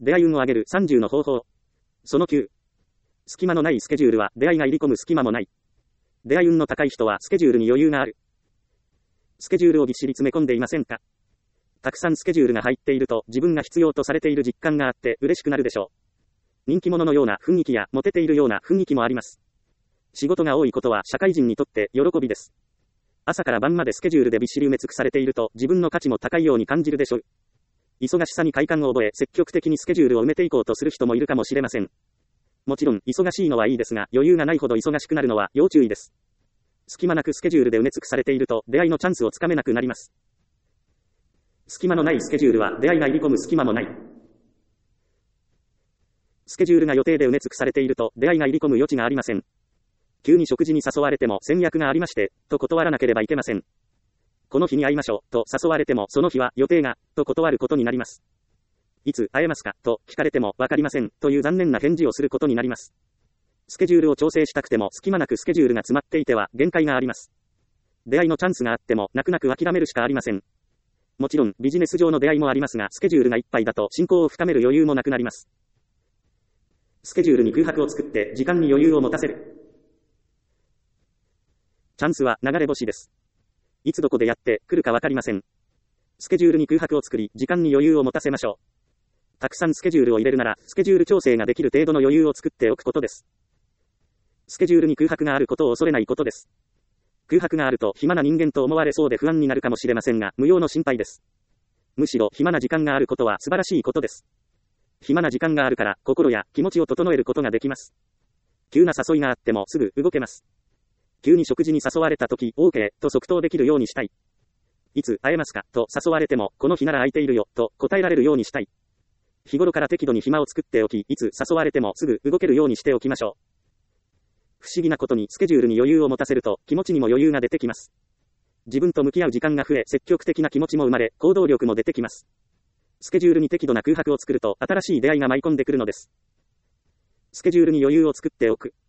出会い運を上げる30の方法。その9。隙間のないスケジュールは出会いが入り込む隙間もない。出会い運の高い人はスケジュールに余裕がある。スケジュールをびっしり詰め込んでいませんか？たくさんスケジュールが入っていると自分が必要とされている実感があって嬉しくなるでしょう。人気者のような雰囲気やモテているような雰囲気もあります。仕事が多いことは社会人にとって喜びです。朝から晩までスケジュールでびっしり埋め尽くされていると自分の価値も高いように感じるでしょう。忙しさに快感を覚え積極的にスケジュールを埋めていこうとする人もいるかもしれません。もちろん忙しいのはいいですが余裕がないほど忙しくなるのは要注意です。隙間なくスケジュールで埋め尽くされていると出会いのチャンスをつかめなくなります。隙間のないスケジュールは出会いが入り込む隙間もない。スケジュールが予定で埋め尽くされていると出会いが入り込む余地がありません。急に食事に誘われても戦略がありまして、と断らなければいけません。この日に会いましょう、と誘われてもその日は予定が、と断ることになります。いつ会えますか、と聞かれてもわかりません、という残念な返事をすることになります。スケジュールを調整したくても隙間なくスケジュールが詰まっていては限界があります。出会いのチャンスがあっても泣く泣く諦めるしかありません。もちろんビジネス上の出会いもありますがスケジュールがいっぱいだと進行を深める余裕もなくなります。スケジュールに空白を作って時間に余裕を持たせる。チャンスは流れ星です。いつどこでやってくるかわかりません。スケジュールに空白を作り、時間に余裕を持たせましょう。たくさんスケジュールを入れるなら、スケジュール調整ができる程度の余裕を作っておくことです。スケジュールに空白があることを恐れないことです。空白があると暇な人間と思われそうで不安になるかもしれませんが、無用の心配です。むしろ暇な時間があることは素晴らしいことです。暇な時間があるから、心や気持ちを整えることができます。急な誘いがあってもすぐ動けます。急に食事に誘われたとき、OK と即答できるようにしたい。いつ会えますかと誘われても、この日なら空いているよと答えられるようにしたい。日頃から適度に暇を作っておき、いつ誘われてもすぐ動けるようにしておきましょう。不思議なことにスケジュールに余裕を持たせると気持ちにも余裕が出てきます。自分と向き合う時間が増え、積極的な気持ちも生まれ、行動力も出てきます。スケジュールに適度な空白を作ると新しい出会いが舞い込んでくるのです。スケジュールに余裕を作っておく。